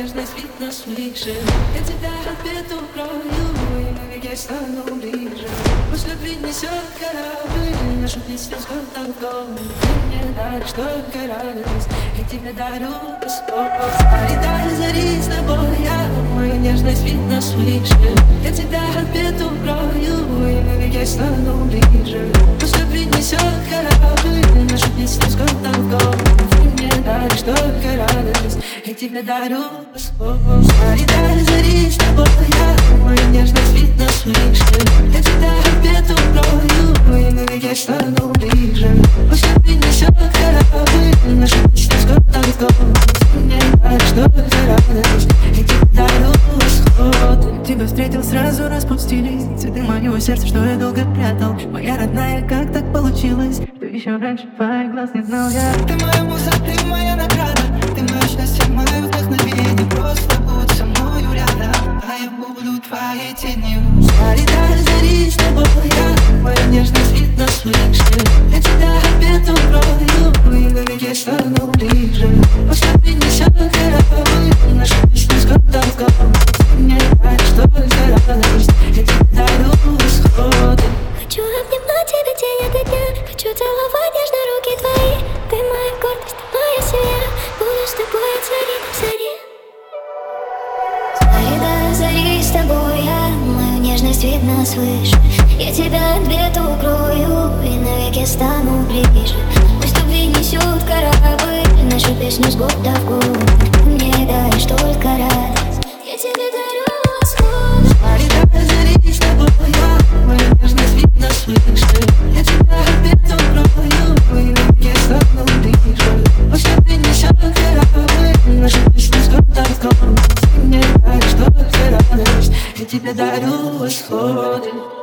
нежность видно свыше. Я тебя ответу укрою, и навеки я стану ближе. Пусть любви несет корабль, нашу песню с год в год. Ты мне даришь только радость, и тебе дарю Господь. И до зари с тобой я, мою нежность видно свыше. Я тебя ответу укрою, и навеки я стану ближе. Пусть любви несет корабль, нашу песню с год в год. Ты мне даришь только радость, и тебе дарю Господь. И до зари с тобой я, мою нежность видно свыше. Я тебя ответу укрою, и навеки я стану ближе. Пусть любви несет корабль, нашу песню с год в год. Ты мне даришь только радость, и тебе дарю Господь. Тебя встретил, сразу распустили цветы моего сердца, что я долго прятал. Моя родная, как так получилось, что еще раньше твоих глаз не знал я. Ты моя муза, ты моя награда, ты мое счастье, мое вдохновение. Просто будь со мною рядом, а я буду твоей тенью. И до зари с тобой я, мою нежность видно свыше. Я тебя ответу укрою, и навеки я стану ближе. Пусть любви несет корабль, нашу песню с года в год. Ты мне даришь только радость, я тебе дарю исход. Хочу обнимать тебя день ото дня, хочу целовать нежно руки твои. Ты моя гордость, ты моя семья, буду с тобой от зари до зари. С зари с тобой я, мою нежность видно свыше. Я тебя от бед укрою, и навеки стану ближе. Пусть любви несет корабль, нашу песню с года в год. Ты мне даришь только радость, я тебе дарю Господь. И до зари с тобой я, мою нежность видно свыше. Я тебя ответу укрою, и навеки я стану ближе. Пусть любви несет корабль, нашу песню с года в год. Ты мне даришь только радость, я тебе дарю исход.